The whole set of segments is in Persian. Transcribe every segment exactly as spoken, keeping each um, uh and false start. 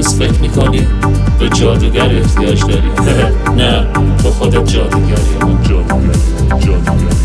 هنوز فکر میکنی به جادوگر احتیاج داری؟ نه تو خودت جادوگری. من جادوگری جادوگری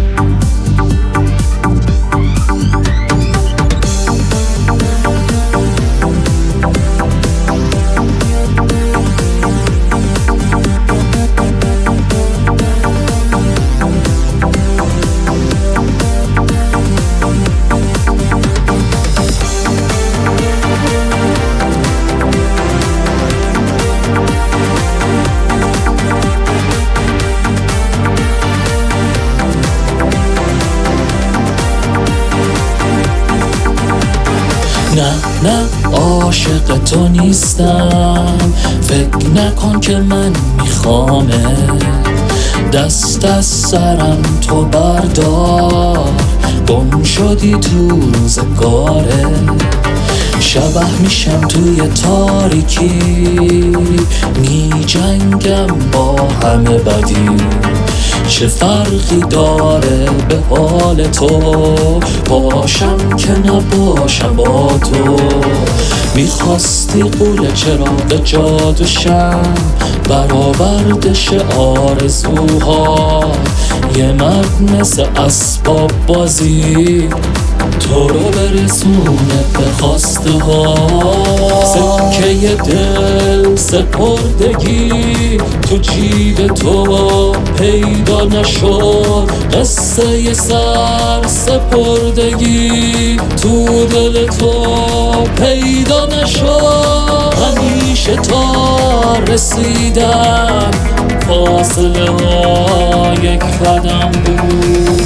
نه نه عاشق تو نیستم، فکر نکن که من میخوامه. دست از سرم تو بردار، گم شدی تو روزگاره. شبح میشم توی تاریکی، می جنگم با همه بدی. چه فرقی داره به حال تو، باشم که نباشم با تو. میخواستی قول چراغ جادوشم، برآوردش آرزوها. یه مرد مثل اسباب بازی تو رو برسونه به خواسته ها. سکه دل سپردگی تو جیب تو پیدا نشد. قصه سر سپردگی تو دل تو پیدا نشد. همیشه تا رسیدم فاصله ها یک قدم بود.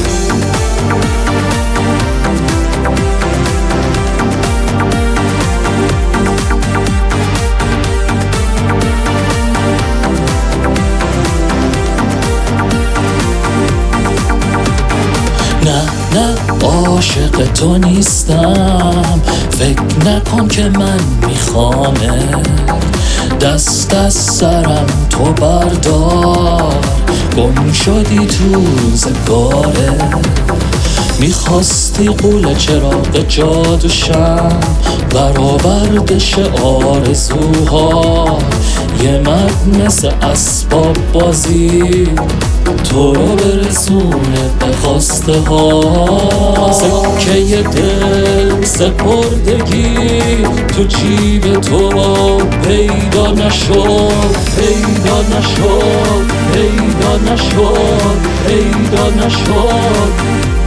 نه نه عاشق تو نیستم، فکر نکن که من میخوامه. دست از سرم تو بردار، گم شدی تو روزگاره. میخواستی قول چراغ جادوشم، برآوردش آرزوها. یه مرد مثل اسباب بازی تو رو برسونه به خواسته ها. سکه دل سپردگی تو جیب تو پیدا نشد. پیدا نشد پیدا نشد پیدا نشد